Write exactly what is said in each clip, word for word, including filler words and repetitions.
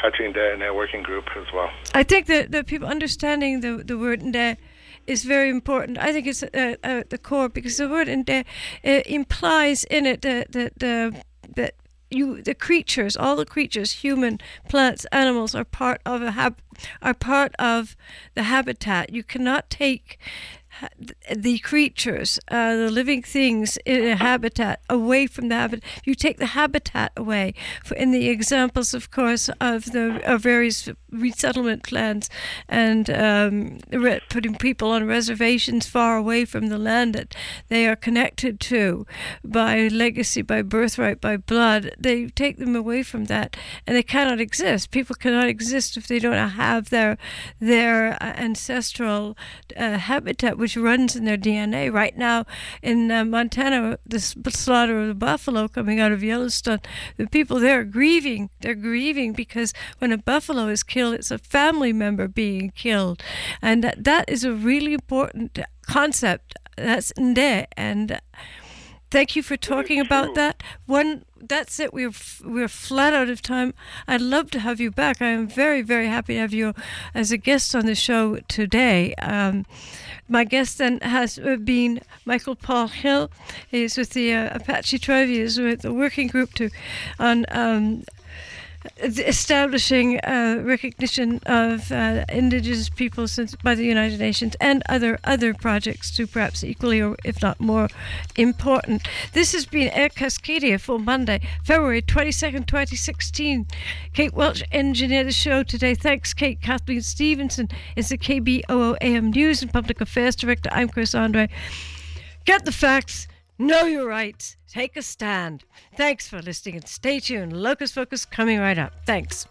touching the, the working group as well. I think that, that people understanding the, the word Nde is very important. I think it's uh, at the core, because the word Nde uh, implies in it that the, the, the, you the creatures, all the creatures, human, plants, animals, are part of a hab- are part of the habitat. You cannot take the creatures, uh, the living things in a habitat away from the habitat. You take the habitat away. For in the examples, of course, of the of various resettlement plans and um, re- putting people on reservations far away from the land that they are connected to by legacy, by birthright, by blood. They take them away from that, and they cannot exist. People cannot exist if they don't have their their ancestral uh, habitat, which runs in their D N A. Right now in uh, Montana, the slaughter of the buffalo coming out of Yellowstone, the people there are grieving. They're grieving because when a buffalo is killed, it's a family member being killed. And that, that is a really important concept. That's Nde. And thank you for talking about that. One, that's it. We're we're flat out of time. I'd love to have you back. I am very, very happy to have you as a guest on the show today. Um, my guest then has been Michael Paul Hill. He's with the uh, Apache Tribe. He is with the working group to on um, establishing uh, recognition of uh, indigenous peoples by the United Nations, and other other projects too, perhaps equally or if not more important. This has been Air Cascadia for Monday, February twenty-second, twenty sixteen. Kate Welch engineered the show today. Thanks, Kate. Kathleen Stevenson is the K B O O A M News and Public Affairs Director. I'm Chris Andre. Get the facts, know your rights, take a stand. Thanks for listening and stay tuned. Locus Focus coming right up. Thanks.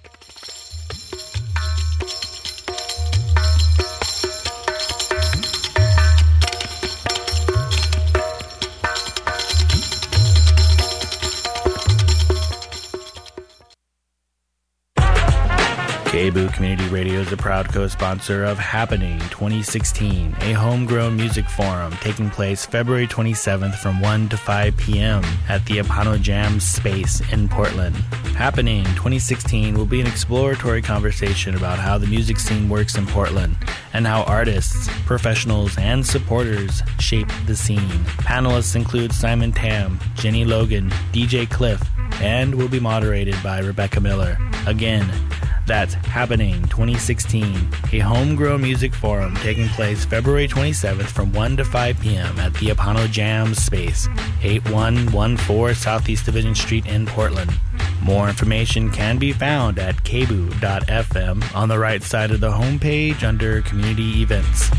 K B O O Community Radio is a proud co-sponsor of Happening twenty sixteen, a homegrown music forum taking place February twenty-seventh from one to five p.m. at the Apano Jam Space in Portland. Happening twenty sixteen will be an exploratory conversation about how the music scene works in Portland and how artists, professionals, and supporters shape the scene. Panelists include Simon Tam, Jenny Logan, D J Cliff, and will be moderated by Rebecca Miller. Again, that's Happening twenty sixteen, a homegrown music forum taking place February twenty-seventh from one to five p.m. at the Apano Jam Space, eighty-one fourteen Southeast Division Street in Portland. More information can be found at k b o o dot f m on the right side of the homepage under Community Events.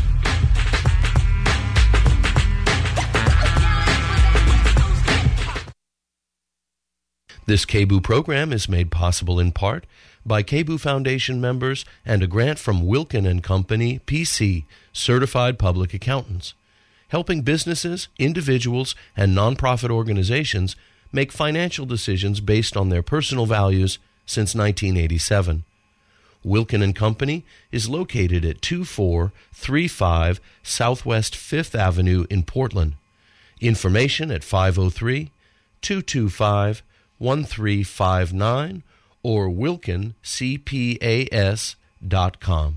This K B O O program is made possible in part by K B O O Foundation members and a grant from Wilkin and Company, P C, Certified Public Accountants, helping businesses, individuals, and nonprofit organizations make financial decisions based on their personal values since nineteen eighty-seven. Wilkin and Company is located at two four three five Southwest fifth Avenue in Portland. Information at five oh three, two two five, one three five nine or wilkin c p a s dot com.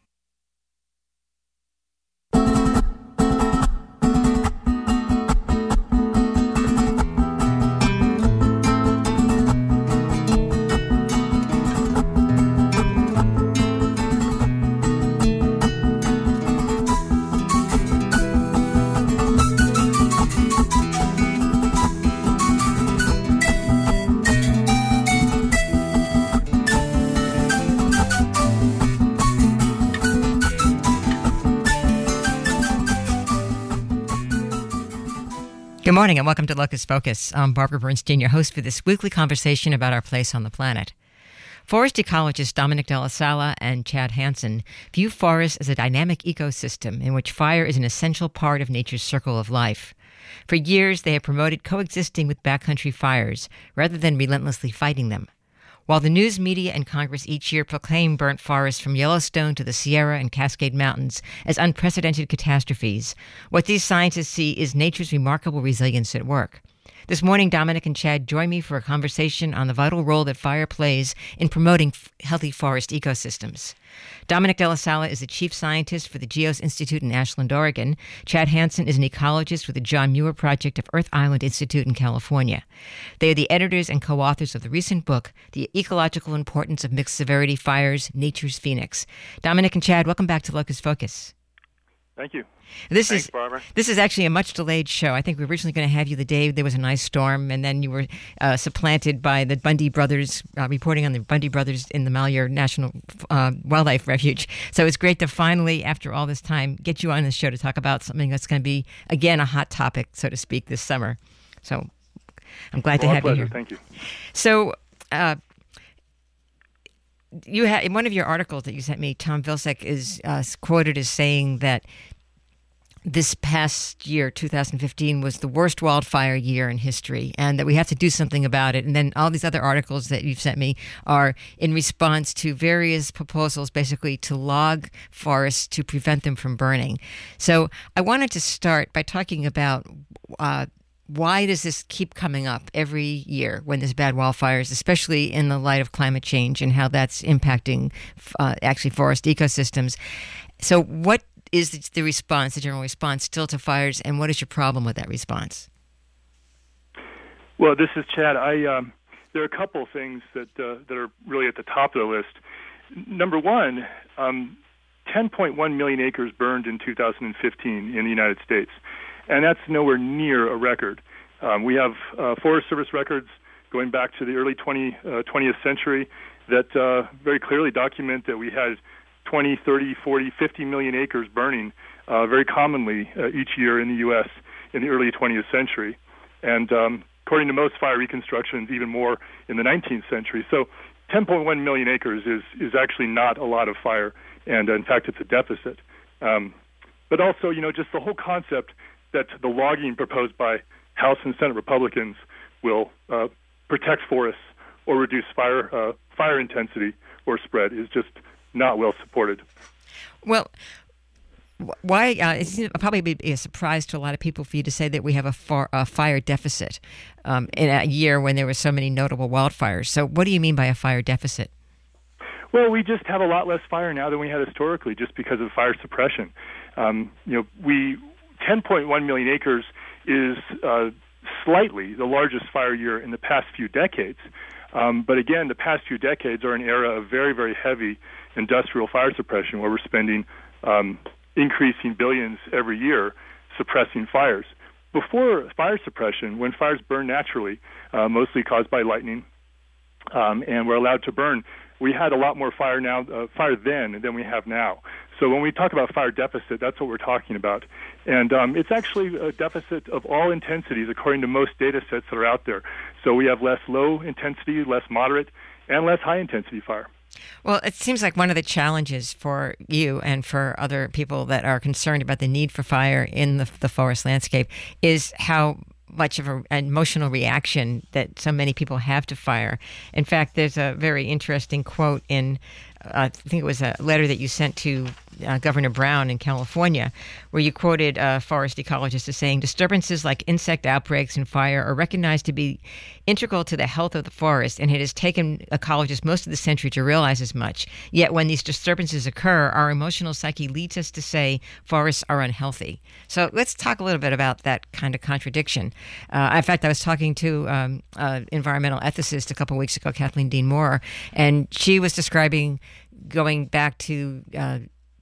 Good morning and welcome to Locus Focus. I'm Barbara Bernstein, your host for this weekly conversation about our place on the planet. Forest ecologists Dominic De La Sala and Chad Hansen view forests as a dynamic ecosystem in which fire is an essential part of nature's circle of life. For years, they have promoted coexisting with backcountry fires rather than relentlessly fighting them. While the news media and Congress each year proclaim burnt forests from Yellowstone to the Sierra and Cascade Mountains as unprecedented catastrophes, what these scientists see is nature's remarkable resilience at work. This morning, Dominic and Chad join me for a conversation on the vital role that fire plays in promoting f- healthy forest ecosystems. Dominic De La Sala is the chief scientist for the Geos Institute in Ashland, Oregon. Chad Hansen is an ecologist with the John Muir Project of Earth Island Institute in California. They are the editors and co-authors of the recent book, The Ecological Importance of Mixed Severity Fires, Nature's Phoenix. Dominic and Chad, welcome back to Locus Focus. Thank you. This Thanks, is Barbara. This is actually a much delayed show. I think we were originally going to have you the day there was a nice storm, and then you were uh, supplanted by the Bundy brothers, uh, reporting on the Bundy brothers in the Malheur National uh, Wildlife Refuge. So it's great to finally, after all this time, get you on this show to talk about something that's going to be, again, a hot topic, so to speak, this summer. So I'm glad well, to have pleasure. you here. Thank you. So uh, you had, in one of your articles that you sent me, Tom Vilsack is uh, quoted as saying that this past year, two thousand fifteen, was the worst wildfire year in history, and that we have to do something about it. And then all these other articles that you've sent me are in response to various proposals, basically to log forests to prevent them from burning. So I wanted to start by talking about uh, why does this keep coming up every year when there's bad wildfires, especially in the light of climate change and how that's impacting uh, actually forest ecosystems. So what is the response, the general response still to fires, and what is your problem with that response? Well, this is Chad. I um, there are a couple of things that uh, that are really at the top of the list. Number one, um, ten point one million acres burned in two thousand fifteen in the United States, and that's nowhere near a record. Um, we have uh, Forest Service records going back to the early twentieth century that uh, very clearly document that we had twenty, thirty, forty, fifty million acres burning uh, very commonly uh, each year in the U S in the early twentieth century. And um, according to most fire reconstructions, even more in the nineteenth century. So ten point one million acres is, is actually not a lot of fire, and uh, in fact, it's a deficit. Um, but also, you know, just the whole concept that the logging proposed by House and Senate Republicans will uh, protect forests or reduce fire uh, fire intensity or spread is just not well supported. Well, why? Uh, it's probably be a surprise to a lot of people for you to say that we have a, far, a fire deficit um, in a year when there were so many notable wildfires. So, what do you mean by a fire deficit? Well, we just have a lot less fire now than we had historically, just because of fire suppression. Um, you know, we ten point one million acres is uh, slightly the largest fire year in the past few decades. Um, but again, the past few decades are an era of very, very heavy industrial fire suppression, where we're spending um, increasing billions every year suppressing fires. Before fire suppression, when fires burn naturally, uh, mostly caused by lightning, um, and we're allowed to burn, we had a lot more fire now, uh, fire then than we have now. So when we talk about fire deficit, that's what we're talking about. And um, it's actually a deficit of all intensities according to most data sets that are out there. So we have less low intensity, less moderate, and less high intensity fire. Well, it seems like one of the challenges for you and for other people that are concerned about the need for fire in the, the forest landscape is how much of a, an emotional reaction that so many people have to fire. In fact, there's a very interesting quote in, uh, I think it was a letter that you sent to uh, Governor Brown in California, where you quoted a forest ecologist as saying, disturbances like insect outbreaks and fire are recognized to be integral to the health of the forest, and it has taken ecologists most of the century to realize as much. Yet when these disturbances occur, our emotional psyche leads us to say forests are unhealthy. So let's talk a little bit about that kind of contradiction. Uh, in fact, I was talking to um, an environmental ethicist a couple of weeks ago, Kathleen Dean Moore, and she was describing going back to uh,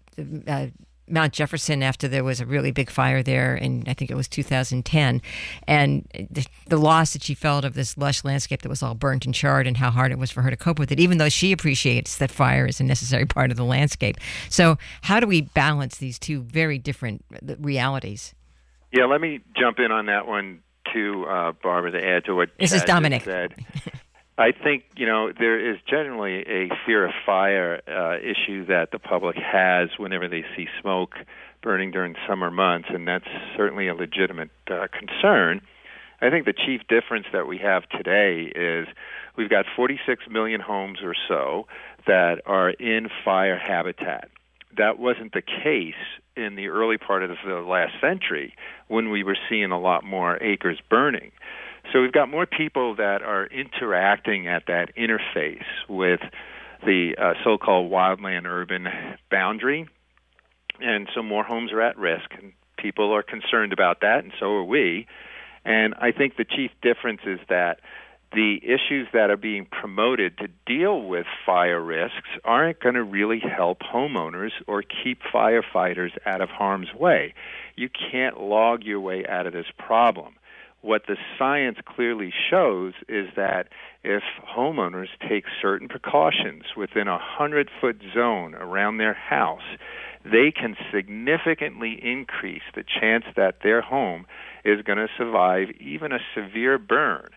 uh, Mount Jefferson after there was a really big fire there in, I think it was two thousand ten, and the, the loss that she felt of this lush landscape that was all burnt and charred, and how hard it was for her to cope with it, even though she appreciates that fire is a necessary part of the landscape. So how do we balance these two very different realities? Yeah, let me jump in on that one too, uh, Barbara, to add to what This Chad is Dominic. said. I think, you know, there is generally a fear of fire uh, issue that the public has whenever they see smoke burning during summer months, and that's certainly a legitimate uh, concern. I think the chief difference that we have today is we've got forty-six million homes or so that are in fire habitat. That wasn't the case in the early part of the last century when we were seeing a lot more acres burning. So we've got more people that are interacting at that interface with the uh, so-called wildland-urban boundary, and so more homes are at risk, and people are concerned about that, and so are we. And I think the chief difference is that the issues that are being promoted to deal with fire risks aren't going to really help homeowners or keep firefighters out of harm's way. You can't log your way out of this problem. What the science clearly shows is that if homeowners take certain precautions within a hundred-foot zone around their house, they can significantly increase the chance that their home is going to survive even a severe burn.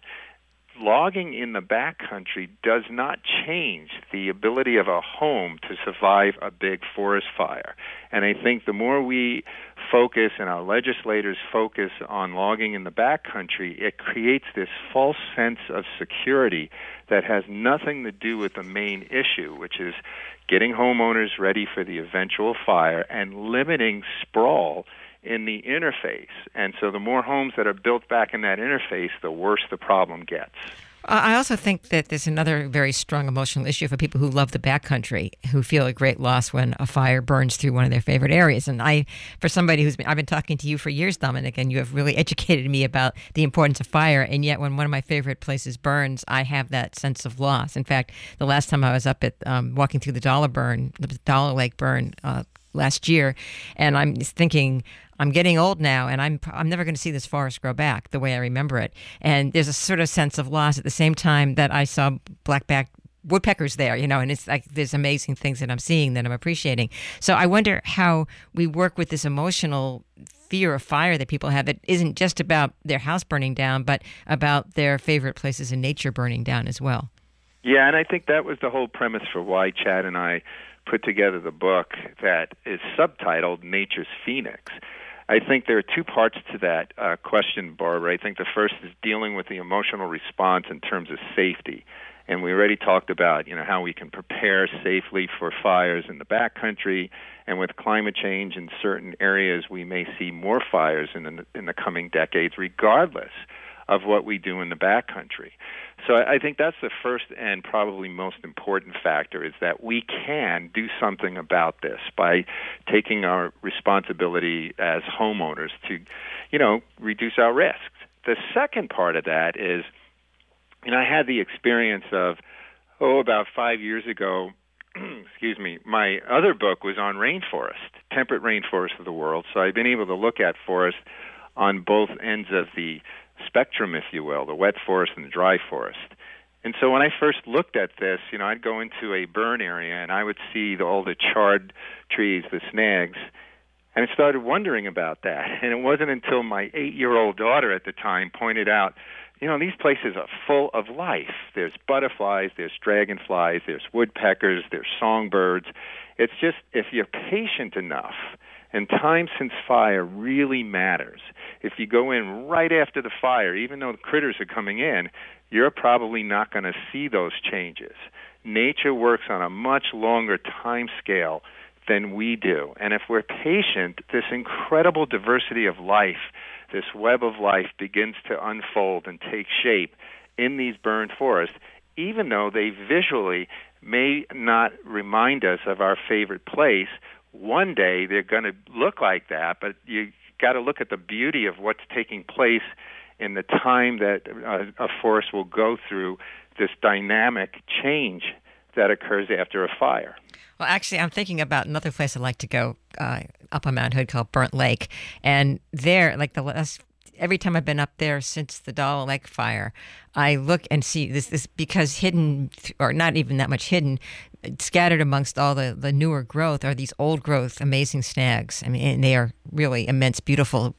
Logging in the backcountry does not change the ability of a home to survive a big forest fire. And I think the more we focus and our legislators focus on logging in the backcountry, it creates this false sense of security that has nothing to do with the main issue, which is getting homeowners ready for the eventual fire and limiting sprawl in the interface. And so the more homes that are built back in that interface, the worse the problem gets. I also think that there's another very strong emotional issue for people who love the backcountry, who feel a great loss when a fire burns through one of their favorite areas. And I, for somebody who's been, I've been talking to you for years, Dominic, and you have really educated me about the importance of fire. And yet when one of my favorite places burns, I have that sense of loss. In fact, the last time I was up at um, walking through the Dollar burn, the Dollar Lake burn uh, last year, and I'm thinking, I'm getting old now, and I'm I'm never going to see this forest grow back the way I remember it. And there's a sort of sense of loss at the same time that I saw blackback woodpeckers there, you know, and it's like there's amazing things that I'm seeing that I'm appreciating. So I wonder how we work with this emotional fear of fire that people have that isn't just about their house burning down, but about their favorite places in nature burning down as well. Yeah, and I think that was the whole premise for why Chad and I put together the book that is subtitled Nature's Phoenix. I think there are two parts to that uh, question, Barbara. I think the first is dealing with the emotional response in terms of safety. And we already talked about, you know, how we can prepare safely for fires in the backcountry, and with climate change in certain areas, we may see more fires in the, in the coming decades, regardless of what we do in the backcountry. So I think that's the first and probably most important factor, is that we can do something about this by taking our responsibility as homeowners to, you know, reduce our risks. The second part of that is, you know, I had the experience of, oh, about five years ago, excuse me, my other book was on rainforest, temperate rainforests of the world. So I've been able to look at forests on both ends of the spectrum, if you will, the wet forest and the dry forest. And so when I first looked at this, you know, I'd go into a burn area and I would see the, all the charred trees, the snags, and I started wondering about that. And it wasn't until my eight-year-old daughter at the time pointed out, you know, these places are full of life. There's butterflies, there's dragonflies, there's woodpeckers, there's songbirds. It's just, if you're patient enough, and time since fire really matters. If you go in right after the fire, even though the critters are coming in, you're probably not going to see those changes. Nature works on a much longer time scale than we do. And if we're patient, this incredible diversity of life, this web of life begins to unfold and take shape in these burned forests, even though they visually may not remind us of our favorite place. One day they're going to look like that, but you got to look at the beauty of what's taking place in the time that uh, a forest will go through this dynamic change that occurs after a fire. Well, actually, I'm thinking about another place I'd like to go uh, up on Mount Hood called Burnt Lake. And there, like the last, every time I've been up there since the Dollar Lake fire, I look and see this, this because hidden, or not even that much hidden, scattered amongst all the, the newer growth are these old growth, amazing snags. I mean, and they are really immense, beautiful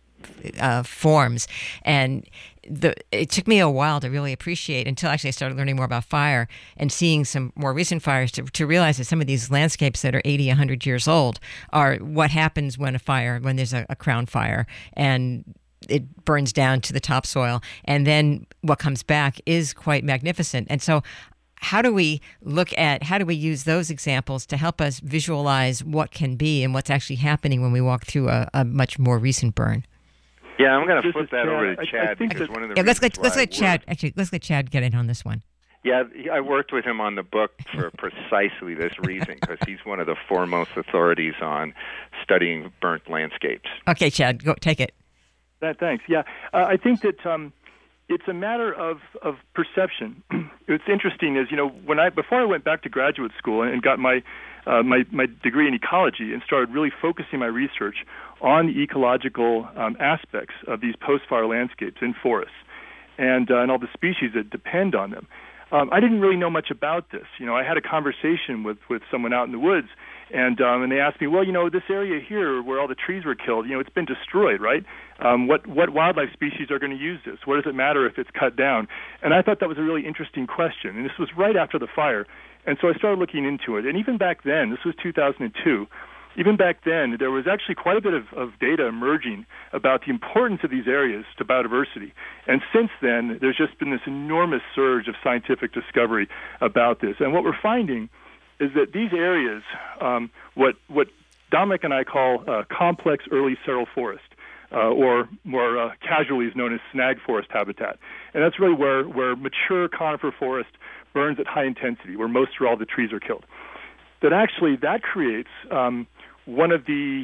uh, forms. And the it took me a while to really appreciate, until actually I started learning more about fire and seeing some more recent fires, to, to realize that some of these landscapes that are eighty, one hundred years old are what happens when a fire, when there's a, a crown fire, and it burns down to the topsoil. And then what comes back is quite magnificent. And so how do we look at, how do we use those examples to help us visualize what can be and what's actually happening when we walk through a, a much more recent burn? Yeah, I'm going to This flip is that Chad. over to I- I Chad think because that- one of the Yeah, let's reasons let let's why let I Chad worked- actually let's let Chad get in on this one. Yeah, he- I worked with him on the book for precisely this reason, because he's one of the foremost authorities on studying burnt landscapes. Okay, Chad, go take it. That, thanks. Yeah, uh, I think that um, it's a matter of, of perception. What's interesting is, you know, when I before I went back to graduate school and got my uh, my my degree in ecology and started really focusing my research on the ecological um, aspects of these post-fire landscapes in forests and uh, and all the species that depend on them. Um, I didn't really know much about this. You know, I had a conversation with, with someone out in the woods, and um, and they asked me, well, you know, this area here where all the trees were killed, you know, it's been destroyed, right? Um, what what wildlife species are going to use this? What does it matter if it's cut down? And I thought that was a really interesting question. And this was right after the fire, and so I started looking into it. And even back then, this was two thousand two. Even back then, there was actually quite a bit of, of data emerging about the importance of these areas to biodiversity. And since then, there's just been this enormous surge of scientific discovery about this. And what we're finding is that these areas, um, what what Dominic and I call uh, complex early seral forest, uh, or more uh, casually is known as snag forest habitat. And that's really where, where mature conifer forest burns at high intensity, where most or all the trees are killed. That actually, that creates um, one of the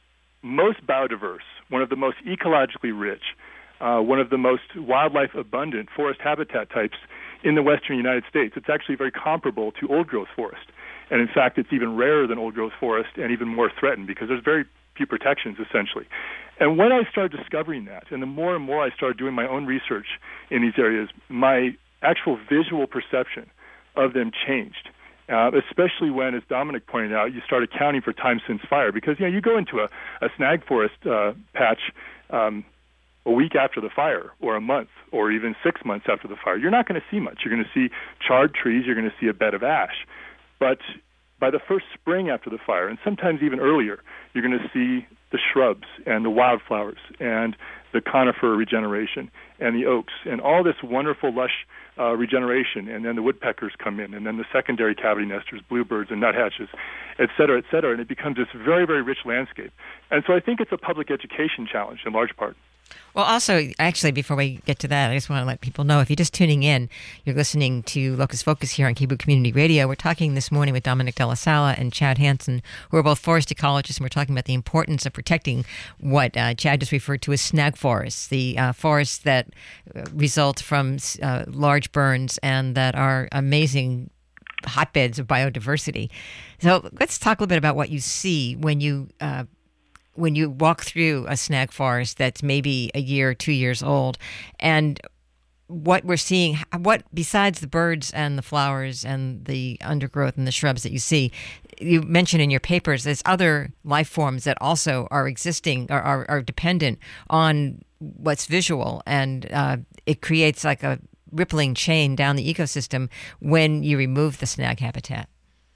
most biodiverse, one of the most ecologically rich, uh, one of the most wildlife abundant forest habitat types in the western United States. It's actually very comparable to old-growth forest. And in fact, it's even rarer than old-growth forest and even more threatened because there's very few protections, essentially. And when I started discovering that, and the more and more I started doing my own research in these areas, my actual visual perception of them changed. Uh, especially when, as Dominic pointed out, you start accounting for time since fire. Because, you know, you go into a, a snag forest uh, patch um, a week after the fire, or a month, or even six months after the fire. You're not going to see much. You're going to see charred trees. You're going to see a bed of ash. But by the first spring after the fire, and sometimes even earlier, you're going to see the shrubs and the wildflowers and the conifer regeneration and the oaks and all this wonderful, lush Uh, regeneration, and then the woodpeckers come in, and then the secondary cavity nesters, bluebirds and nuthatches, et cetera, et cetera, and it becomes this very, very rich landscape. And so I think it's a public education challenge in large part. Well, also, actually, before we get to that, I just want to let people know, if you're just tuning in, you're listening to Locust Focus here on KBOO Community Radio. We're talking this morning with Dominic De La Sala and Chad Hansen, who are both forest ecologists, and we're talking about the importance of protecting what uh, Chad just referred to as snag forests, the uh, forests that uh, result from uh, large burns and that are amazing hotbeds of biodiversity. So let's talk a little bit about what you see when you uh, when you walk through a snag forest that's maybe a year, two years old, and what we're seeing, what besides the birds and the flowers and the undergrowth and the shrubs that you see, you mentioned in your papers, there's other life forms that also are existing or are, are dependent on what's visual, and uh, it creates like a rippling chain down the ecosystem when you remove the snag habitat.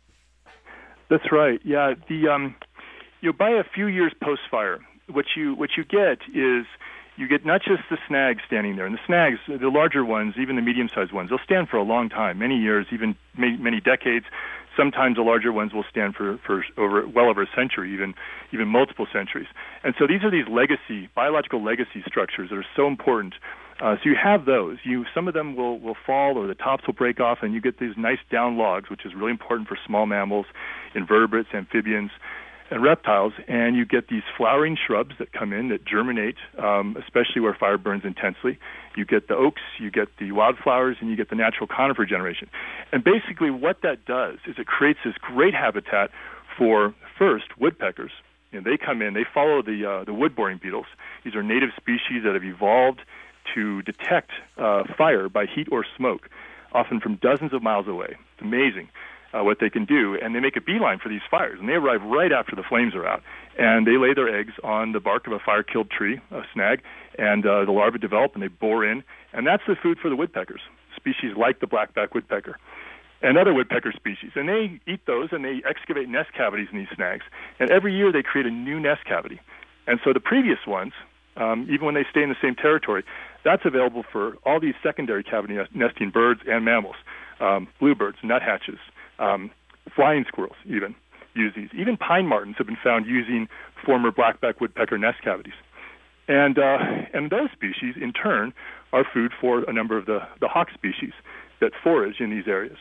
That's right. Yeah, the um, you know, by a few years post-fire, what you what you get is you get not just the snags standing there, and the snags, the larger ones, even the medium-sized ones, they'll stand for a long time, many years, even many, many decades. Sometimes the larger ones will stand for, for over well over a century, even even multiple centuries. And so these are these legacy, biological legacy structures that are so important. Uh, so you have those. You some of them will, will fall, or the tops will break off, and you get these nice down logs, which is really important for small mammals, invertebrates, amphibians, and reptiles. And you get these flowering shrubs that come in that germinate, um, especially where fire burns intensely. You get the oaks, you get the wildflowers, and you get the natural conifer generation. And basically what that does is it creates this great habitat for, first, woodpeckers. You know, they come in, they follow the uh, the wood-boring beetles. These are native species that have evolved to detect uh, fire by heat or smoke, often from dozens of miles away. It's amazing uh, what they can do. And they make a beeline for these fires, and they arrive right after the flames are out. And they lay their eggs on the bark of a fire-killed tree, a snag, and uh, the larvae develop, and they bore in. And that's the food for the woodpeckers, species like the blackback woodpecker and other woodpecker species. And they eat those, and they excavate nest cavities in these snags. And every year they create a new nest cavity. And so the previous ones, um, even when they stay in the same territory, that's available for all these secondary cavity nesting birds and mammals, um, bluebirds, nuthatches, um, flying squirrels even use these. Even pine martens have been found using former blackback woodpecker nest cavities. And uh, and those species, in turn, are food for a number of the, the hawk species that forage in these areas.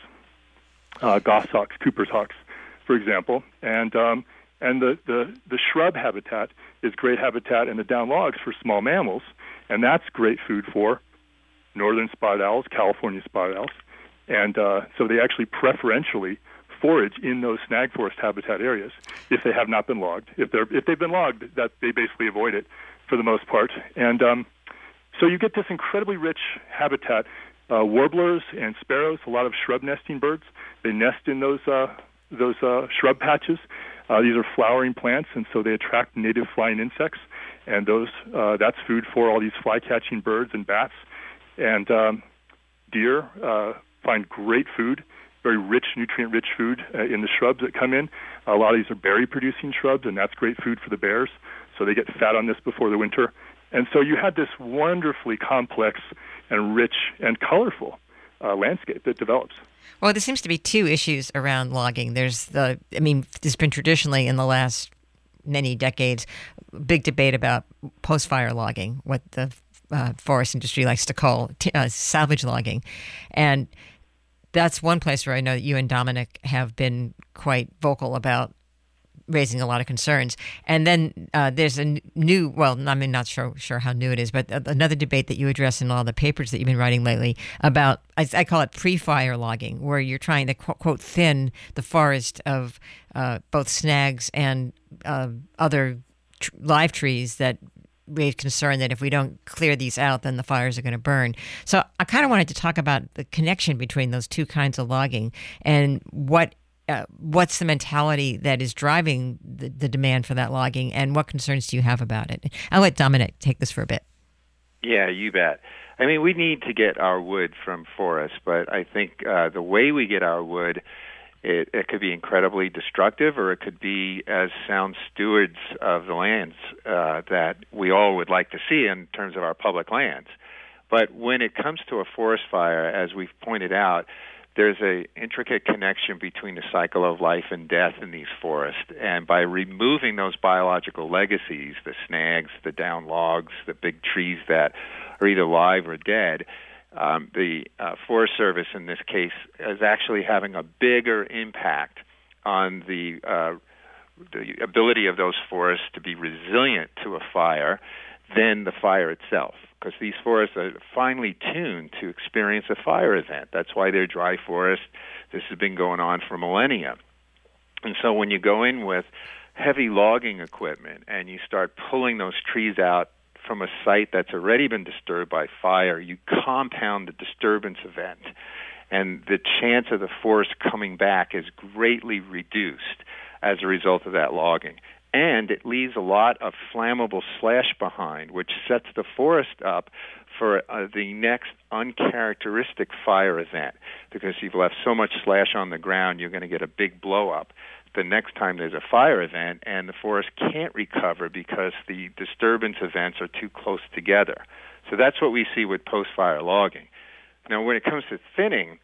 Uh, goshawks, Cooper's hawks, for example. And um, and the, the, the shrub habitat is great habitat in the down logs for small mammals, and that's great food for northern spotted owls, California spotted owls. And uh, so they actually preferentially forage in those snag forest habitat areas if they have not been logged. If they're if they've been logged, that they basically avoid it for the most part. And um, so you get this incredibly rich habitat. Uh, warblers and sparrows, a lot of shrub nesting birds, they nest in those uh, those uh, shrub patches. Uh, these are flowering plants, and so they attract native flying insects, and those uh, that's food for all these fly-catching birds and bats. And um, deer uh, find great food, very rich, nutrient-rich food uh, in the shrubs that come in. A lot of these are berry-producing shrubs, and that's great food for the bears, so they get fat on this before the winter. And so you had this wonderfully complex and rich and colorful uh, landscape that develops. Well, there seems to be two issues around logging. There's the, I mean, there's been traditionally in the last many decades, big debate about post-fire logging, what the uh, forest industry likes to call t- uh, salvage logging. And that's one place where I know that you and Dominic have been quite vocal about raising a lot of concerns. And then uh, there's a new, well, I mean, not sure sure how new it is, but another debate that you address in all the papers that you've been writing lately about, I, I call it pre-fire logging, where you're trying to, quote, quote thin the forest of uh, both snags and uh, other tr- live trees that raise concern that if we don't clear these out, then the fires are going to burn. So I kind of wanted to talk about the connection between those two kinds of logging and what Uh, what's the mentality that is driving the, the demand for that logging, and what concerns do you have about it? I'll let Dominic take this for a bit. Yeah, you bet. I mean, we need to get our wood from forests, but I think uh, the way we get our wood, it, it could be incredibly destructive, or it could be as sound stewards of the lands uh, that we all would like to see in terms of our public lands. But when it comes to a forest fire, as we've pointed out, there's an intricate connection between the cycle of life and death in these forests. And by removing those biological legacies, the snags, the down logs, the big trees that are either live or dead, um, the uh, Forest Service in this case is actually having a bigger impact on the, uh, the ability of those forests to be resilient to a fire than the fire itself, because these forests are finely tuned to experience a fire event. That's why they're dry forests. This has been going on for millennia. And so when you go in with heavy logging equipment and you start pulling those trees out from a site that's already been disturbed by fire, you compound the disturbance event, and the chance of the forest coming back is greatly reduced as a result of that logging. And it leaves a lot of flammable slash behind, which sets the forest up for uh, the next uncharacteristic fire event. Because you've left so much slash on the ground, you're going to get a big blow up the next time there's a fire event, and the forest can't recover because the disturbance events are too close together. So that's what we see with post-fire logging. Now, when it comes to thinning,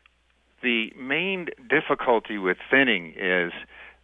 the main difficulty with thinning is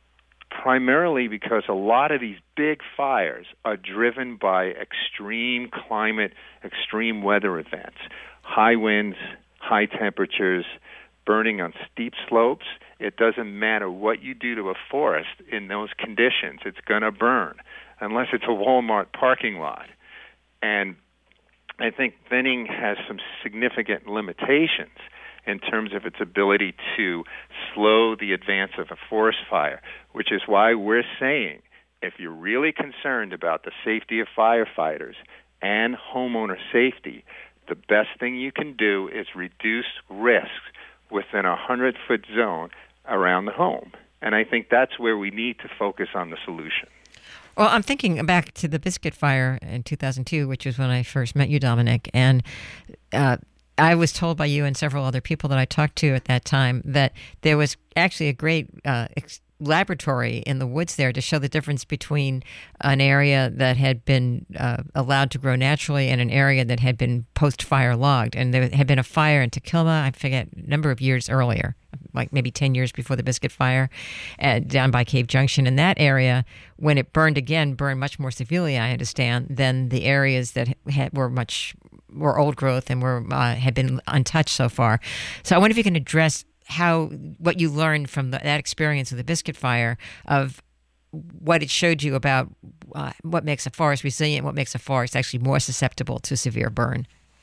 primarily because a lot of these big fires are driven by extreme climate, extreme weather events, high winds, high temperatures, burning on steep slopes. It doesn't matter what you do to a forest in those conditions, it's going to burn, unless it's a Walmart parking lot. And I think thinning has some significant limitations in terms of its ability to slow the advance of a forest fire, which is why we're saying if you're really concerned about the safety of firefighters and homeowner safety, the best thing you can do is reduce risks within a hundred-foot zone around the home. And I think that's where we need to focus on the solution. Well, I'm thinking back to the Biscuit Fire in two thousand two, which was when I first met you, Dominic, and uh, I was told by you and several other people that I talked to at that time that there was actually a great uh, ex- laboratory in the woods there to show the difference between an area that had been uh, allowed to grow naturally and an area that had been post-fire logged. And there had been a fire in Tequila, I forget, a number of years earlier. like maybe ten years before the Biscuit Fire, uh, down by Cave Junction. In that area, when it burned again, burned much more severely, I understand, than the areas that had, were much were old growth and were uh, had been untouched so far. So I wonder if you can address how what you learned from the, that experience of the Biscuit Fire, of what it showed you about uh, what makes a forest resilient, what makes a forest actually more susceptible to severe burn.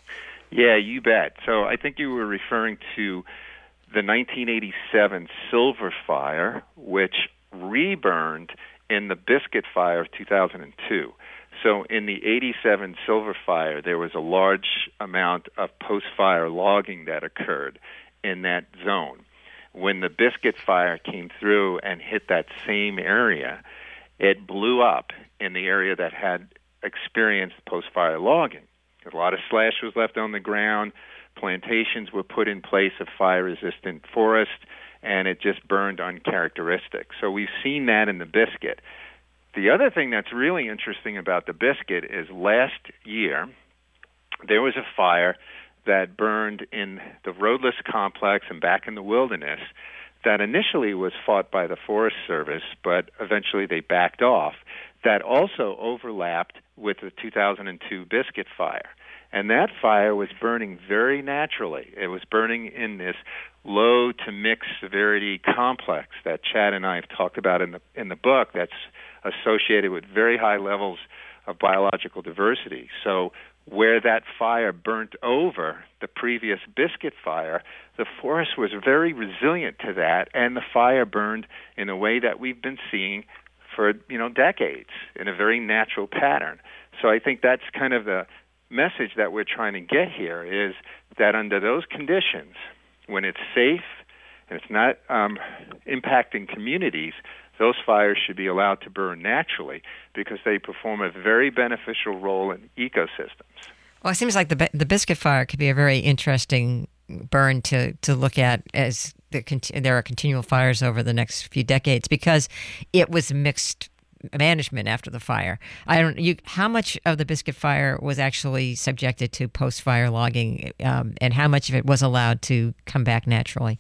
Yeah, you bet. So I think you were referring to the nineteen eighty-seven Silver Fire, which reburned in the Biscuit Fire of two thousand two. So in the eighty-seven Silver Fire, there was a large amount of post-fire logging that occurred in that zone. When the Biscuit Fire came through and hit that same area, it blew up in the area that had experienced post-fire logging. A lot of slash was left on the ground, plantations were put in place of fire-resistant forest, and it just burned uncharacteristic. So we've seen that in the Biscuit. The other thing that's really interesting about the Biscuit is last year there was a fire that burned in the roadless complex and back in the wilderness that initially was fought by the Forest Service, but eventually they backed off, that also overlapped with the two thousand two Biscuit Fire. And that fire was burning very naturally. It was burning in this low to mixed severity complex that Chad and I have talked about in the in the book, that's associated with very high levels of biological diversity. So where that fire burnt over the previous Biscuit Fire, the forest was very resilient to that, and the fire burned in a way that we've been seeing for, you know, decades in a very natural pattern. So I think that's kind of the message that we're trying to get here, is that under those conditions, when it's safe and it's not um, impacting communities, those fires should be allowed to burn naturally because they perform a very beneficial role in ecosystems. Well, it seems like the the Biscuit Fire could be a very interesting burn to, to look at as the, there are continual fires over the next few decades, because it was mixed management after the fire. I don't. You, how much of the Biscuit Fire was actually subjected to post-fire logging, um, and how much of it was allowed to come back naturally?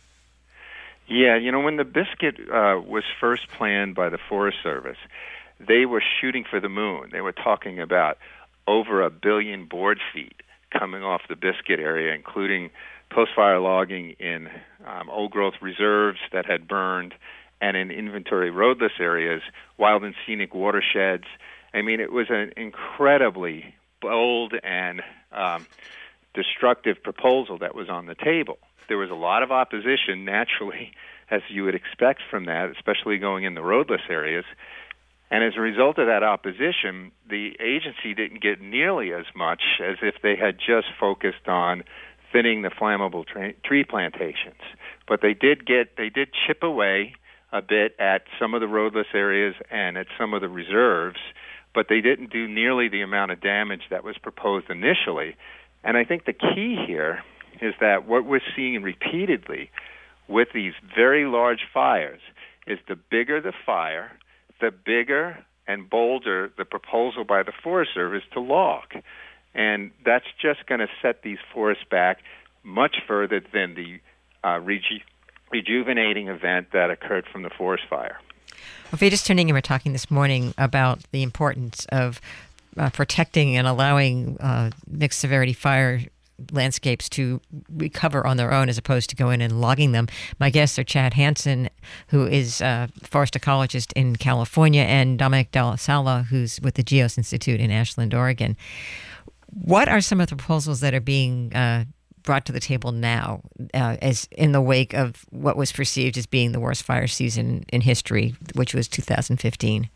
Yeah, you know, when the Biscuit uh, was first planned by the Forest Service, they were shooting for the moon. They were talking about over a billion board feet coming off the Biscuit area, including post-fire logging in um, old-growth reserves that had burned and in inventory roadless areas, wild and scenic watersheds. I mean, it was an incredibly bold and um, destructive proposal that was on the table. There was a lot of opposition, naturally, as you would expect from that, especially going in the roadless areas. And as a result of that opposition, the agency didn't get nearly as much as if they had just focused on thinning the flammable tra- tree plantations. But they did get, they did chip away a bit at some of the roadless areas and at some of the reserves, but they didn't do nearly the amount of damage that was proposed initially. And I think the key here is that what we're seeing repeatedly with these very large fires is the bigger the fire, the bigger and bolder the proposal by the Forest Service to log. And that's just going to set these forests back much further than the uh, reju- rejuvenating event that occurred from the forest fire. Well, if you're just tuning in, we're talking this morning about the importance of uh, protecting and allowing uh, mixed severity fire landscapes to recover on their own as opposed to going in and logging them. My guests are Chad Hansen, who is a forest ecologist in California, and Dominic Della Sala, who's with the Geos Institute in Ashland, Oregon. What are some of the proposals that are being uh, brought to the table now uh, as in the wake of what was perceived as being the worst fire season in history, which was two thousand fifteen?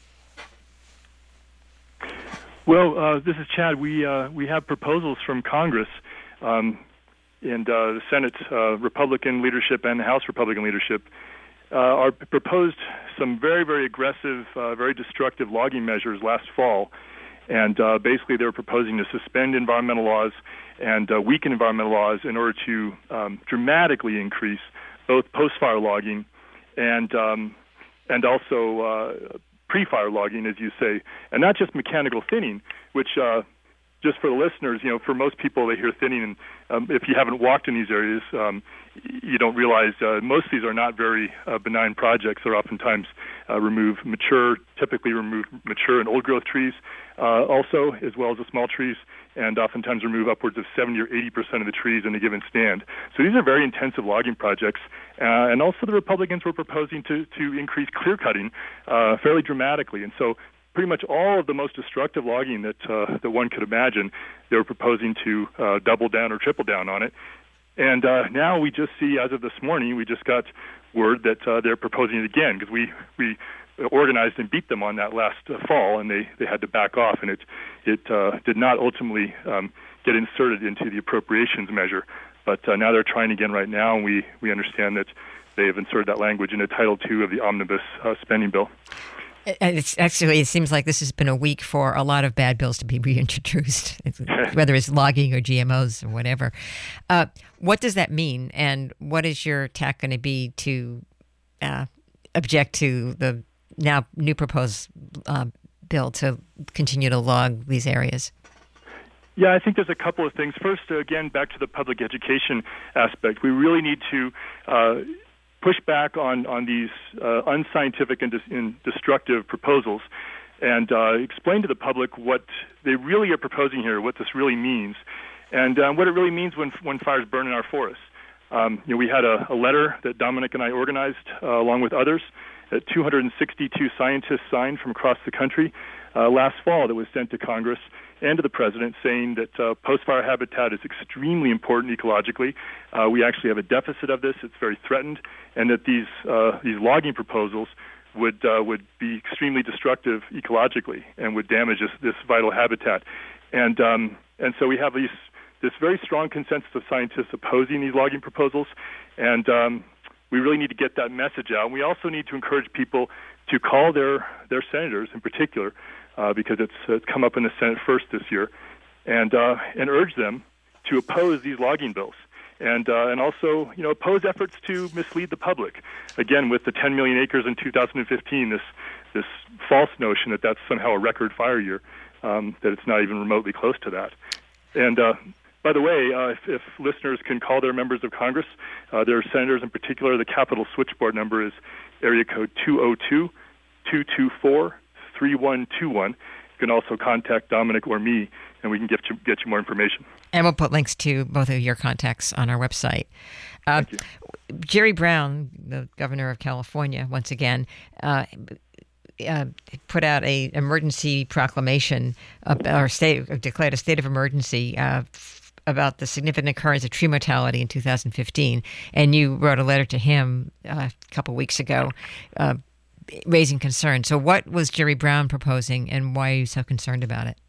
Well, uh, this is Chad. We uh, we have proposals from Congress um, and uh, the Senate uh, Republican leadership and the House Republican leadership uh, are proposed some very, very aggressive, uh, very destructive logging measures last fall. And uh, basically they were proposing to suspend environmental laws and uh, weaken environmental laws in order to um, dramatically increase both post-fire logging and um, and also uh, pre-fire logging, as you say, and not just mechanical thinning, which uh, just for the listeners, you know, for most people, they hear thinning, and um, if you haven't walked in these areas, um, you don't realize uh, most of these are not very uh, benign projects. They're oftentimes uh, remove mature, typically remove mature and old growth trees, uh, also, as well as the small trees, and oftentimes remove upwards of seventy or eighty percent of the trees in a given stand. So these are very intensive logging projects. Uh, and also the Republicans were proposing to, to increase clear cutting uh, fairly dramatically. And so pretty much all of the most destructive logging that uh, that one could imagine, they were proposing to uh, double down or triple down on it. And uh, now we just see, as of this morning, we just got word that uh, they're proposing it again, because we, we organized and beat them on that last uh, fall, and they, they had to back off, and it it uh, did not ultimately um, get inserted into the appropriations measure. But uh, now they're trying again right now, and we, we understand that they have inserted that language into Title two of the Omnibus uh, Spending Bill. It's actually, it seems like this has been a week for a lot of bad bills to be reintroduced, whether it's logging or G M Os or whatever. Uh, what does that mean, and what is your tack going to be to uh, object to the now new proposed uh, bill to continue to log these areas? Yeah, I think there's a couple of things. First, uh, again, back to the public education aspect. We really need to uh, push back on, on these uh, unscientific and, dis- and destructive proposals and uh, explain to the public what they really are proposing here, what this really means, and uh, what it really means when, when fires burn in our forests. Um, you know, we had a, a letter that Dominic and I organized uh, along with others that two hundred sixty-two scientists signed from across the country uh, last fall that was sent to Congress and to the President, saying that uh, post-fire habitat is extremely important ecologically. Uh, we actually have a deficit of this. It's very threatened, and that these uh, these logging proposals would uh, would be extremely destructive ecologically and would damage this, this vital habitat. And um, and so we have these this very strong consensus of scientists opposing these logging proposals, and um, we really need to get that message out. And we also need to encourage people to call their their senators in particular, Uh, because it's, it's come up in the Senate first this year, and uh, and urge them to oppose these logging bills, and uh, and also you know oppose efforts to mislead the public. Again, with the ten million acres in two thousand fifteen, this this false notion that that's somehow a record fire year, um, that it's not even remotely close to that. And uh, by the way, uh, if, if listeners can call their members of Congress, uh, their senators in particular, the Capitol switchboard number is area code two oh two, two two four, three one two one. You can also contact Dominic or me, and we can get you, get you more information. And we'll put links to both of your contacts on our website. Uh, Thank you. Jerry Brown, the governor of California, once again, uh, uh, put out a emergency proclamation, uh, or state declared a state of emergency uh, f- about the significant occurrence of tree mortality in two thousand fifteen. And you wrote a letter to him uh, a couple weeks ago, uh, raising concern. So what was Jerry Brown proposing, and why are you so concerned about it?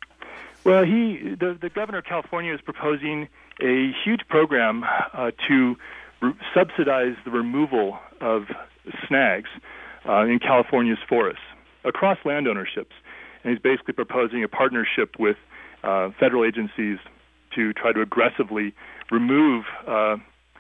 Well, he, the, the governor of California is proposing a huge program uh, to re- subsidize the removal of snags uh, in California's forests across land ownerships. And he's basically proposing a partnership with uh, federal agencies to try to aggressively remove uh,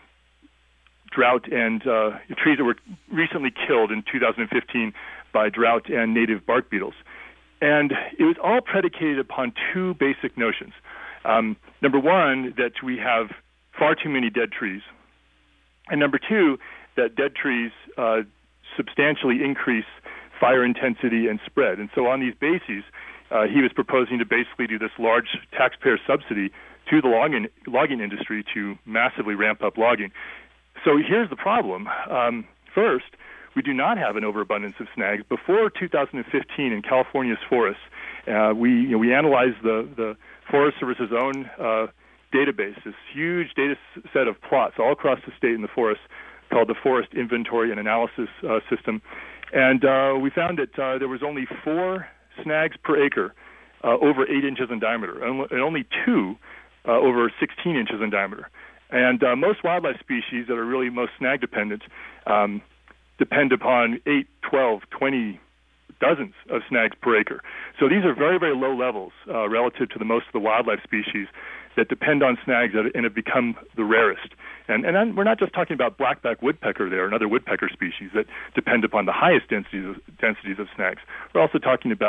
drought and uh, trees that were recently killed in two thousand fifteen by drought and native bark beetles. And it was all predicated upon two basic notions. Um, number one, that we have far too many dead trees. And number two, that dead trees uh, substantially increase fire intensity and spread. And so on these bases, uh, he was proposing to basically do this large taxpayer subsidy to the logging, logging industry to massively ramp up logging. So here's the problem. Um, first, we do not have an overabundance of snags. Before two thousand fifteen, in California's forests, uh, we you know, we analyzed the, the Forest Service's own uh, database, this huge data set of plots all across the state in the forest called the Forest Inventory and Analysis uh, System. And uh, we found that uh, there was only four snags per acre uh, over eight inches in diameter, and only two uh, over sixteen inches in diameter. And uh, most wildlife species that are really most snag dependent um, depend upon eight, twelve, twenty dozens of snags per acre. So these are very, very low levels uh, relative to the most of the wildlife species that depend on snags and have become the rarest. And, and then we're not just talking about blackback woodpecker there and other woodpecker species that depend upon the highest densities of, densities of snags. We're also talking about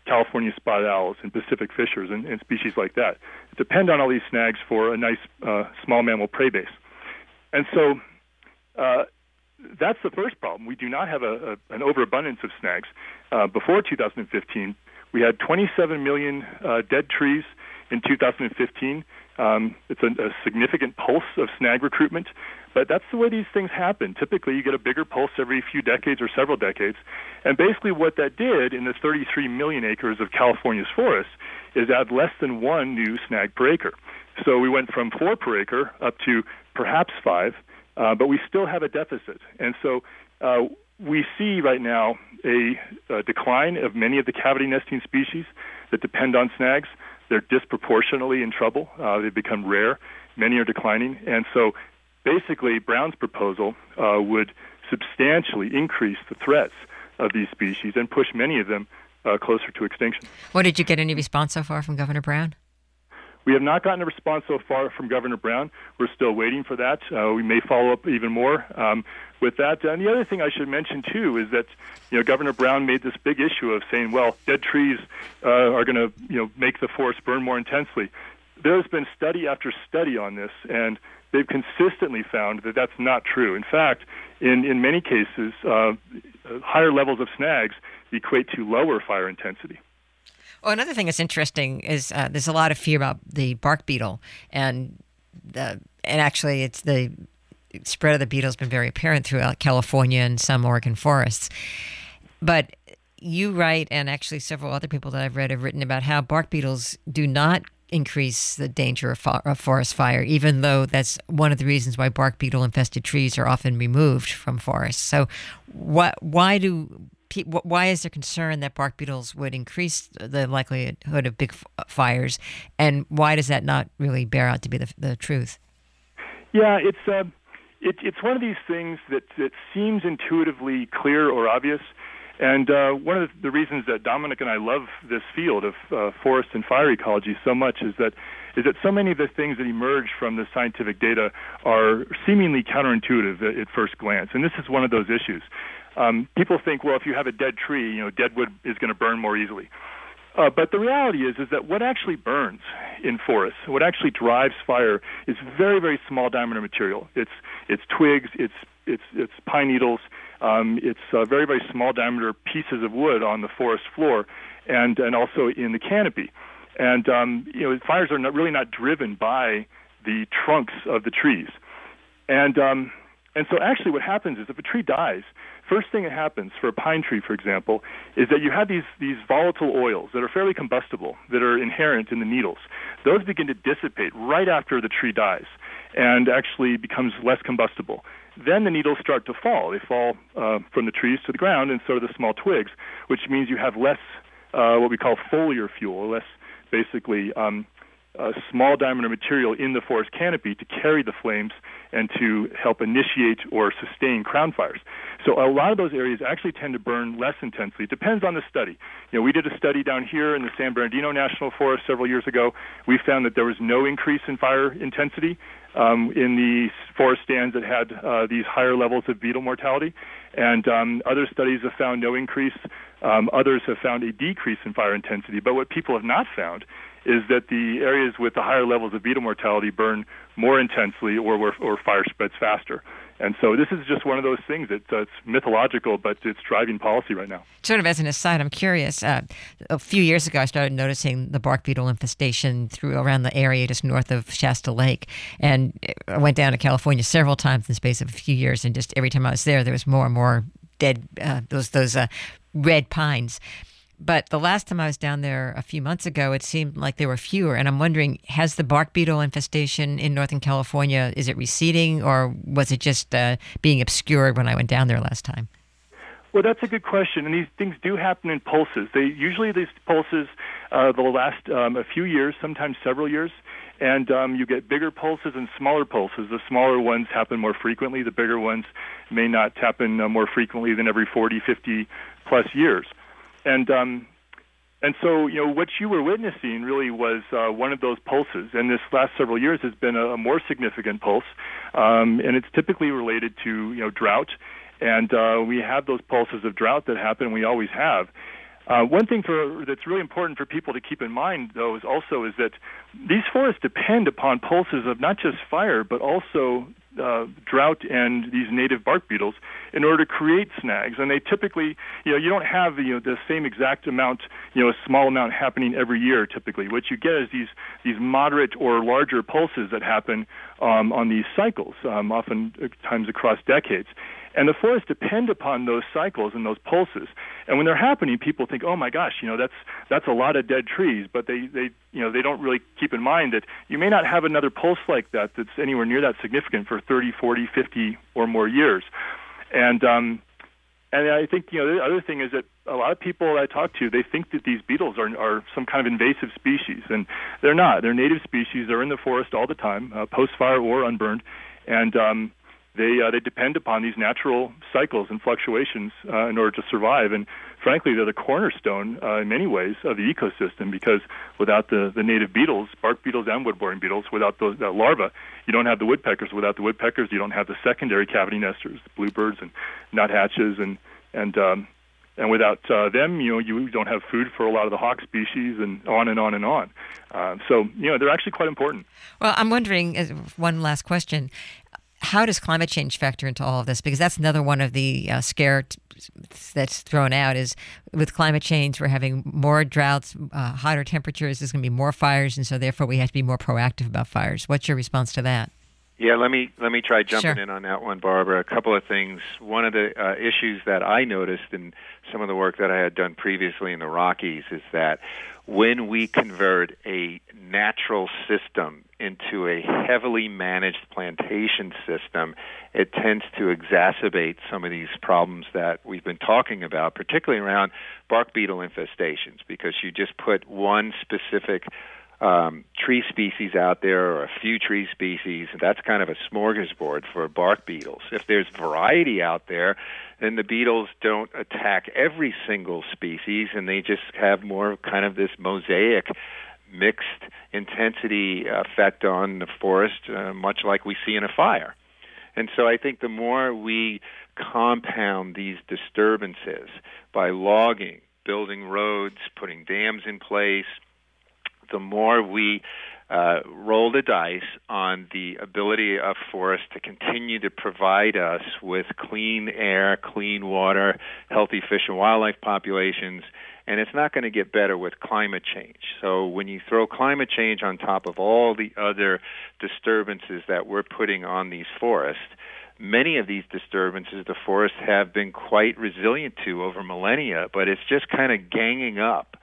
California spotted owls and Pacific fishers and, and species like that depend on all these snags for a nice uh, small mammal prey base. And so uh, that's the first problem. We do not have a, a, an overabundance of snags. Uh, before two thousand fifteen, we had twenty-seven million uh, dead trees in two thousand fifteen. Um, it's a, a significant pulse of snag recruitment, but that's the way these things happen. Typically, you get a bigger pulse every few decades or several decades. And basically what that did in the thirty-three million acres of California's forests is add less than one new snag per acre. So we went from four per acre up to perhaps five, uh, but we still have a deficit. And so uh, we see right now a, a decline of many of the cavity nesting species that depend on snags. They're disproportionately in trouble. Uh, they've become rare. Many are declining. And so basically Brown's proposal uh, would substantially increase the threats of these species and push many of them uh, closer to extinction. What, did you get any response so far from Governor Brown? We have not gotten a response so far from Governor Brown. We're still waiting for that. Uh, we may follow up even more um, with that. And the other thing I should mention, too, is that you know Governor Brown made this big issue of saying, well, dead trees uh, are going to you know make the forest burn more intensely. There's been study after study on this, and they've consistently found that that's not true. In fact, in, in many cases, uh, higher levels of snags equate to lower fire intensity. Well, another thing that's interesting is uh, there's a lot of fear about the bark beetle, and the and actually it's the spread of the beetle has been very apparent throughout California and some Oregon forests. But you write, and actually several other people that I've read have written about how bark beetles do not increase the danger of, fo- of forest fire, even though that's one of the reasons why bark beetle infested trees are often removed from forests. So, what? Why do Why is there concern that bark beetles would increase the likelihood of big f- fires, and why does that not really bear out to be the, the truth? Yeah, it's uh, it, it's one of these things that, that seems intuitively clear or obvious, and uh, one of the reasons that Dominic and I love this field of uh, forest and fire ecology so much is that is that so many of the things that emerge from the scientific data are seemingly counterintuitive at, at first glance, and this is one of those issues. Um, people think, well, if you have a dead tree, you know, dead wood is going to burn more easily. Uh, but the reality is, is that what actually burns in forests, what actually drives fire, is very, very small diameter material. It's it's twigs, it's it's it's pine needles, um, it's uh, very, very small diameter pieces of wood on the forest floor, and and also in the canopy. And um, you know, fires are not, really not driven by the trunks of the trees. And um, and so actually, what happens is if a tree dies, first thing that happens for a pine tree, for example, is that you have these, these volatile oils that are fairly combustible, that are inherent in the needles. Those begin to dissipate right after the tree dies and actually becomes less combustible. Then the needles start to fall. They fall uh, from the trees to the ground, and so do the small twigs, which means you have less uh, what we call foliar fuel, less basically um, uh, small diameter material in the forest canopy to carry the flames and to help initiate or sustain crown fires. So a lot of those areas actually tend to burn less intensely. It depends on the study. You know, we did a study down here in the San Bernardino National Forest several years ago. We found that there was no increase in fire intensity um, in the forest stands that had uh, these higher levels of beetle mortality. And um, other studies have found no increase. Um, others have found a decrease in fire intensity. But what people have not found is that the areas with the higher levels of beetle mortality burn more intensely or where or fire spreads faster. And so this is just one of those things that uh, it's mythological, but it's driving policy right now. Sort of as an aside, I'm curious. Uh, a few years ago, I started noticing the bark beetle infestation through around the area just north of Shasta Lake. And I went down to California several times in the space of a few years, and just every time I was there, there was more and more dead, uh, those, those uh, red pines. But the last time I was down there a few months ago, it seemed like there were fewer. And I'm wondering, has the bark beetle infestation in Northern California, is it receding, or was it just uh, being obscured when I went down there last time? Well, that's a good question. And these things do happen in pulses. They usually, these pulses, uh, they'll last um, a few years, sometimes several years. And um, you get bigger pulses and smaller pulses. The smaller ones happen more frequently. The bigger ones may not happen uh, more frequently than every forty, fifty plus years. And um, and so, you know, what you were witnessing really was uh, one of those pulses. And this last several years has been a, a more significant pulse. Um, and it's typically related to, you know, drought. And uh, we have those pulses of drought that happen. We always have. Uh, one thing for, that's really important for people to keep in mind, though, is also is that these forests depend upon pulses of not just fire, but also uh, drought and these native bark beetles in order to create snags. And they typically, you know, you don't have you know the same exact amount, you know, a small amount happening every year. Typically, what you get is these these moderate or larger pulses that happen um, on these cycles, um, often times across decades. And the forests depend upon those cycles and those pulses. And when they're happening, people think, "Oh my gosh, you know, that's that's a lot of dead trees." But they, they you know, they don't really keep in mind that you may not have another pulse like that that's anywhere near that significant for thirty, forty, fifty or more years. And um, and I think you know the other thing is that a lot of people I talk to, they think that these beetles are are some kind of invasive species, and they're not. They're native species. They're in the forest all the time, uh, post-fire or unburned, and um, They uh, they depend upon these natural cycles and fluctuations uh, in order to survive. And frankly, they're the cornerstone uh, in many ways of the ecosystem, because without the, the native beetles, bark beetles and wood-boring beetles, without those that larvae, you don't have the woodpeckers. Without the woodpeckers, you don't have the secondary cavity nesters, the bluebirds and nuthatches, and and um, and without uh, them, you know, you don't have food for a lot of the hawk species, and on and on and on. Uh, so, you know, they're actually quite important. Well, I'm wondering, uh, one last question. How does climate change factor into all of this? Because that's another one of the uh, scare t- that's thrown out is with climate change, we're having more droughts, uh, hotter temperatures, there's going to be more fires, and so therefore we have to be more proactive about fires. What's your response to that? Yeah, let me let me try jumping Sure. in on that one, Barbara. A couple of things. One of the uh, issues that I noticed in some of the work that I had done previously in the Rockies is that when we convert a natural system into a heavily managed plantation system, it tends to exacerbate some of these problems that we've been talking about, particularly around bark beetle infestations, because you just put one specific Um, tree species out there, or a few tree species, and that's kind of a smorgasbord for bark beetles. If there's variety out there, then the beetles don't attack every single species, and they just have more kind of this mosaic, mixed intensity effect on the forest, uh, much like we see in a fire. And so I think the more we compound these disturbances by logging, building roads, putting dams in place, the more we uh, roll the dice on the ability of forests to continue to provide us with clean air, clean water, healthy fish and wildlife populations, and it's not going to get better with climate change. So when you throw climate change on top of all the other disturbances that we're putting on these forests, many of these disturbances the forests have been quite resilient to over millennia, but it's just kind of ganging up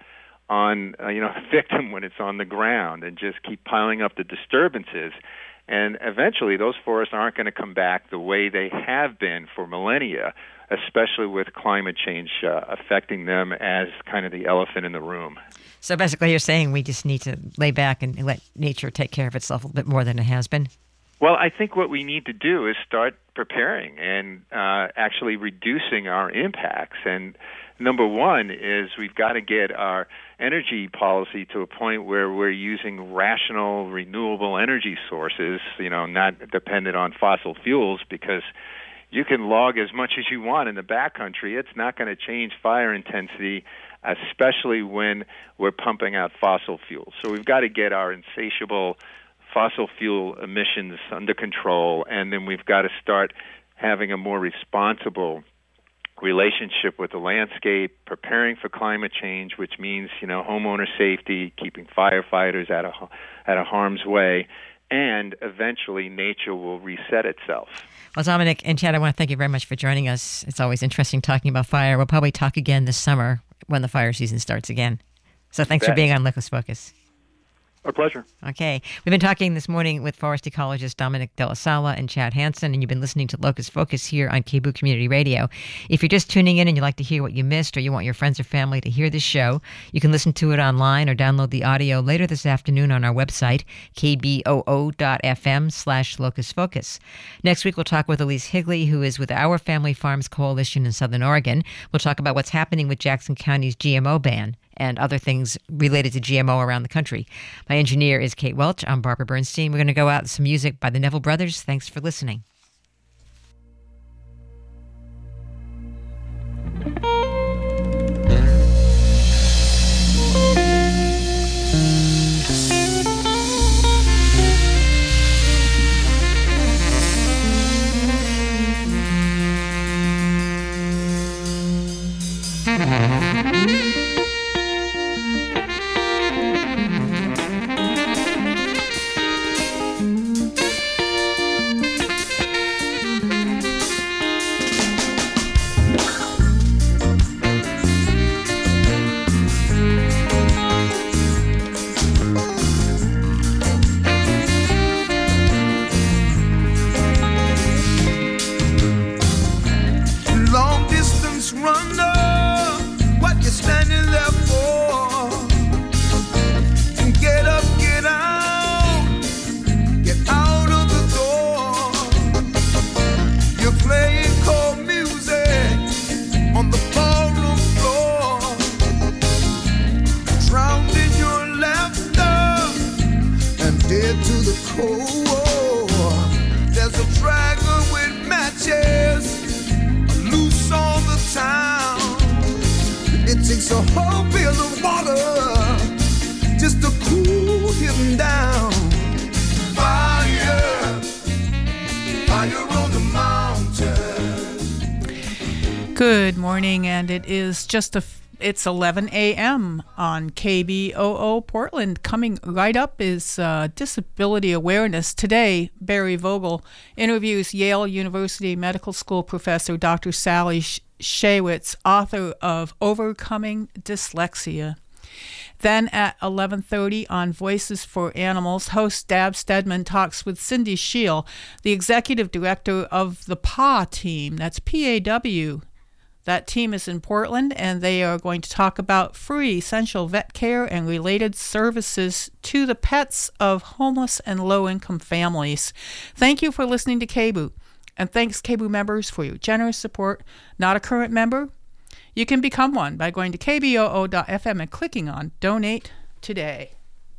on uh, you know the victim when it's on the ground, and just keep piling up the disturbances, and eventually those forests aren't going to come back the way they have been for millennia, especially with climate change uh, affecting them as kind of the elephant in the room. So basically you're saying we just need to lay back and let nature take care of itself a little bit more than it has been? Well, I think what we need to do is start preparing and uh, actually reducing our impacts. And number one is we've got to get our energy policy to a point where we're using rational, renewable energy sources, you know, not dependent on fossil fuels, because you can log as much as you want in the backcountry. It's not going to change fire intensity, especially when we're pumping out fossil fuels. So we've got to get our insatiable fossil fuel emissions under control, and then we've got to start having a more responsible relationship with the landscape, preparing for climate change, which means, you know, homeowner safety, keeping firefighters out of out of harm's way, and eventually nature will reset itself. Well, Dominic and Chad, I want to thank you very much for joining us. It's always interesting talking about fire. We'll probably talk again this summer when the fire season starts again. So thanks for being on Locus Focus. Our pleasure. Okay. We've been talking this morning with forest ecologist Dominic De La Sala and Chad Hansen, and you've been listening to Locus Focus here on K B O O Community Radio. If you're just tuning in and you'd like to hear what you missed, or you want your friends or family to hear this show, you can listen to it online or download the audio later this afternoon on our website, kboo.fm slash Locus Focus. Next week, we'll talk with Elise Higley, who is with Our Family Farms Coalition in Southern Oregon. We'll talk about what's happening with Jackson County's G M O ban and other things related to G M O around the country. My engineer is Kate Welch. I'm Barbara Bernstein. We're going to go out with some music by the Neville Brothers. Thanks for listening. Good morning, and it is just a it's eleven a.m. on K B O O Portland. Coming right up is uh, Disability Awareness. Today, Barry Vogel interviews Yale University Medical School professor Doctor Sally Shaywitz, author of Overcoming Dyslexia. Then at eleven thirty on Voices for Animals, host Dab Stedman talks with Cindy Scheel, the executive director of the P A W team. That's P A W. That team is in Portland, and they are going to talk about free essential vet care and related services to the pets of homeless and low-income families. Thank you for listening to K B O O, and thanks K B O O members for your generous support. Not a current member? You can become one by going to k b o o dot f m and clicking on Donate Today.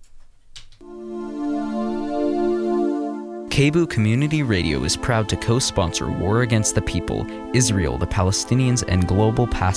K B O O Community Radio is proud to co-sponsor War Against the People, Israel, the Palestinians, and Global Past